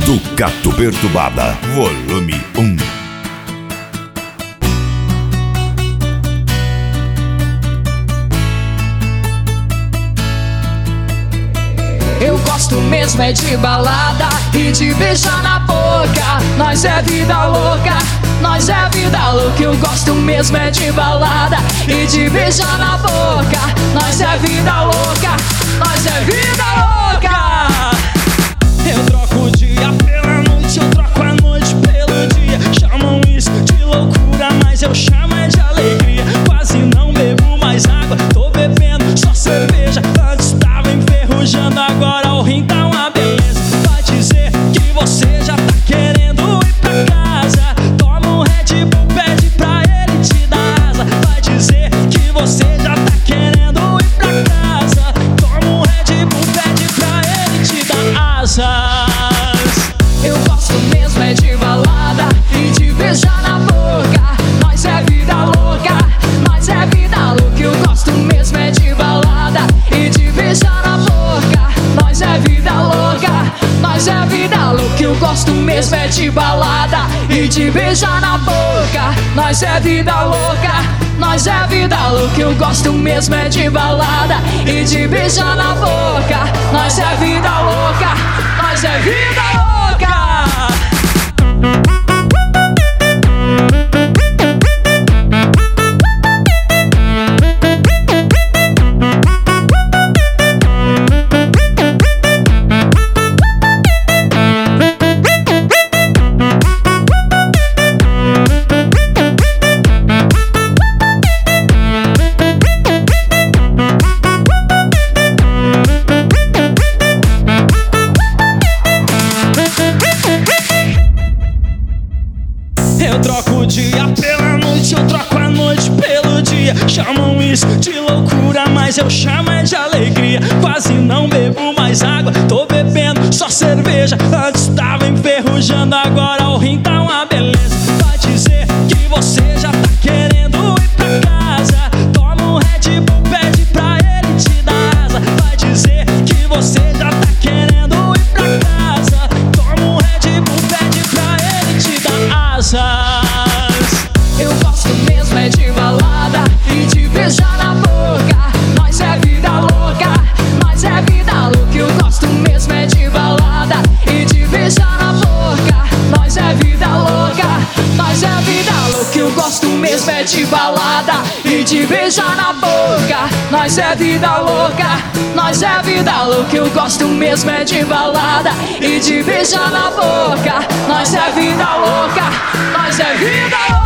Ducato Perturbada, volume 1. Eu gosto mesmo é de balada e de beijar na boca. Nós é vida louca, nós é vida louca. Eu gosto mesmo é de balada e de beijar na boca. Nós é vida louca, nós é vida louca. Eu troco o dia pela noite, eu troco a noite pelo dia. Chamam isso de loucura, mas eu chamo é de alegria. Quase não bebo mais água, tô bebendo só cerveja. Antes tava enferrujando, agora o rim tá uma beleza. Vai dizer que você já tá querendo ir pra casa. Toma um Red Bull, pede pra ele te dar asa. Vai dizer que você já tá querendo ir pra casa. Toma um Red Bull, pede pra ele te dar asa. Eu gosto mesmo é de balada e de beijar na boca. Nós é vida louca, nós é vida louca. Eu gosto mesmo é de balada e de beijar na boca. Nós é vida louca, nós é vida louca. Eu gosto mesmo é de balada e de beijar na boca. Nós é vida louca, nós é vida louca. Eu gosto mesmo é de balada e de beijar na boca. Nós é vida louca, nós é vida louca. Eu troco o dia pela noite, eu troco a noite pelo dia. Chamam isso de loucura, mas eu chamo é de alegria. Quase não bebo mais água, tô bebendo só cerveja. Antes tava enferrujando, agora o rim tá uma beleza. Vai dizer que você já tá querendo ir pra casa. Toma um Red Bull, pede pra ele te dar asa. Vai dizer que você já tá querendo ir pra casa. Toma um Red Bull, pede pra ele te dar asa. Eu gosto mesmo é de balada e de beijar na boca. Nós é vida louca, nós é vida louca. Eu gosto mesmo é de balada e de beijar na boca. Nós é vida louca, nós é vida louca. Eu gosto mesmo é de balada e de beijar na boca. Nós é vida louca, nós é vida louca. Eu gosto mesmo é de balada e de beijar na boca. Nós é vida louca, nós é vida louca.